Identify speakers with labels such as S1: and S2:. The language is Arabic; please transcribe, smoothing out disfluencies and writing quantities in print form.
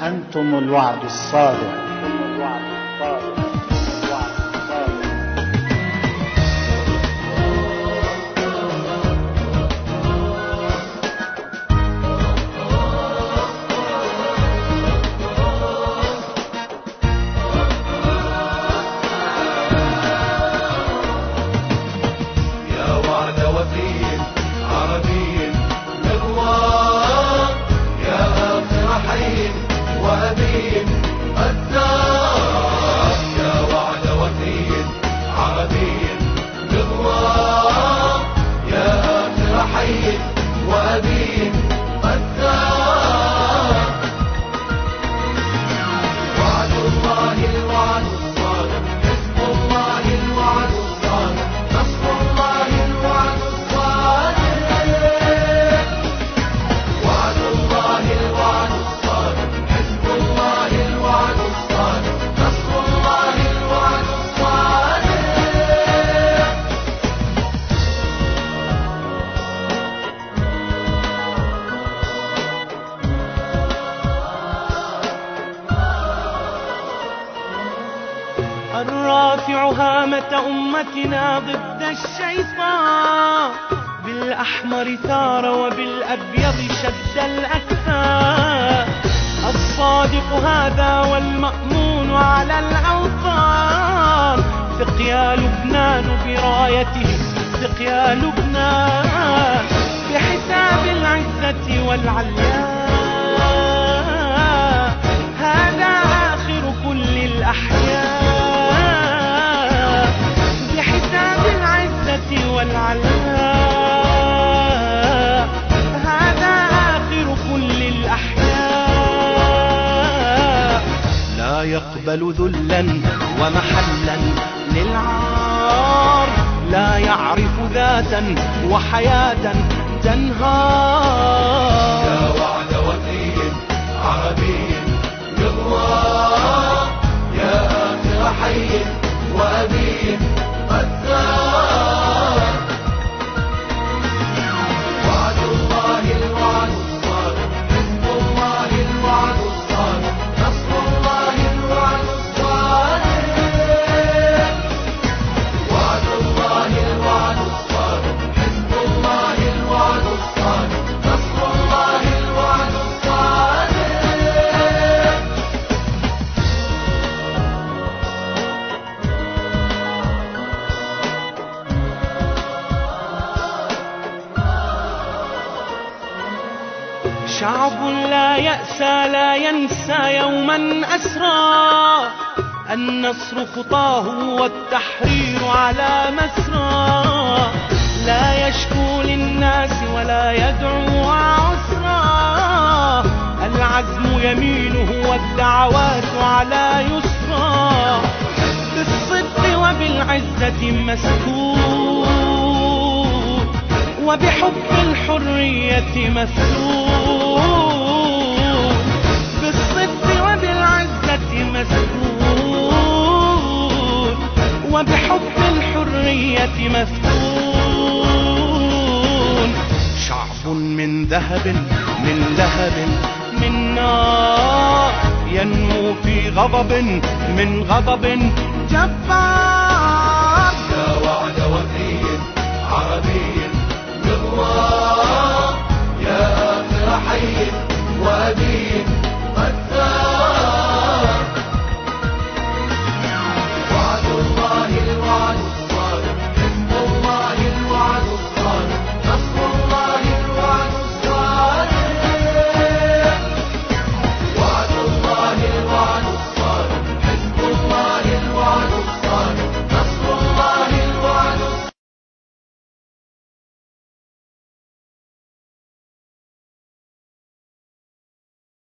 S1: أنتم الوعد الصادق.
S2: الرافع هامة أمتنا ضد الشيطان، بالأحمر ثار وبالأبيض شد الأكفان. الصادق هذا والمأمون على الأوطان، ثق يا لبنان برايته، ثق يا لبنان بحساب العزة والعليان. هذا آخر كل الأحيان، والعلاء هذا آخر كل الأحياء. لا يقبل ذلا ومحلا للعار، لا يعرف ذاتا وحياة تنهار.
S3: يا وعد وفي عربي يغوى، يا آخر حي وأبي قد ثار. وعد الله الوعد الصادق، حزب الله الوعد الصادق، نصر الله الوعد الصادق. وعد الله الوعد الصادق، حزب الله الوعد الصادق، نصر الله الوعد الصادق.
S2: شعب لا يأسى لا ينسى يوما أسرى، النصر خطاه والتحرير على مسرى. لا يشكو للناس ولا يدعو عسرا، العزم يمينه والدعوات على يسرى. بالصدق وبالعزة مسكون، وبحب الحرية مفتون. بالصدق وبالعزة مسكون، وبحب الحرية مفتون. شعب من ذهب من لهب من نار، ينمو في غضب من غضب جبار.